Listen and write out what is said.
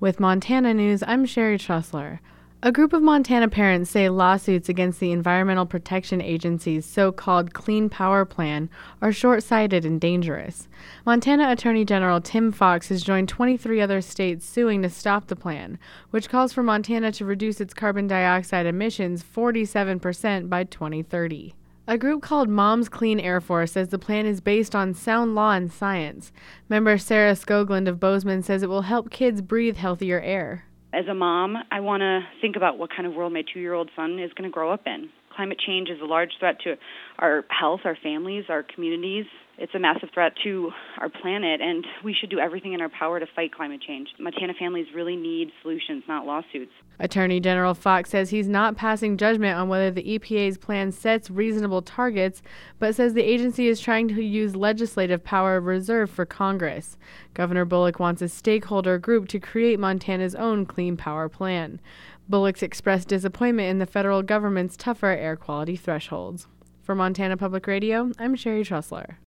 With Montana News, I'm Sherry Trussler. A group of Montana parents say lawsuits against the Environmental Protection Agency's so-called Clean Power Plan are short-sighted and dangerous. Montana Attorney General Tim Fox has joined 23 other states suing to stop the plan, which calls for Montana to reduce its carbon dioxide emissions 47% by 2030. A group called Moms Clean Air Force says the plan is based on sound law and science. Member Sarah Skoglund of Bozeman says it will help kids breathe healthier air. As a mom, I want to think about what kind of world my 2-year-old son is going to grow up in. Climate change is a large threat to our health, our families, our communities. It's a massive threat to our planet, and we should do everything in our power to fight climate change. Montana families really need solutions, not lawsuits. Attorney General Fox says he's not passing judgment on whether the EPA's plan sets reasonable targets, but says the agency is trying to use legislative power reserved for Congress. Governor Bullock wants a stakeholder group to create Montana's own clean power plan. Bullock's expressed disappointment in the federal government's tougher air quality thresholds. For Montana Public Radio, I'm Sherry Trussler.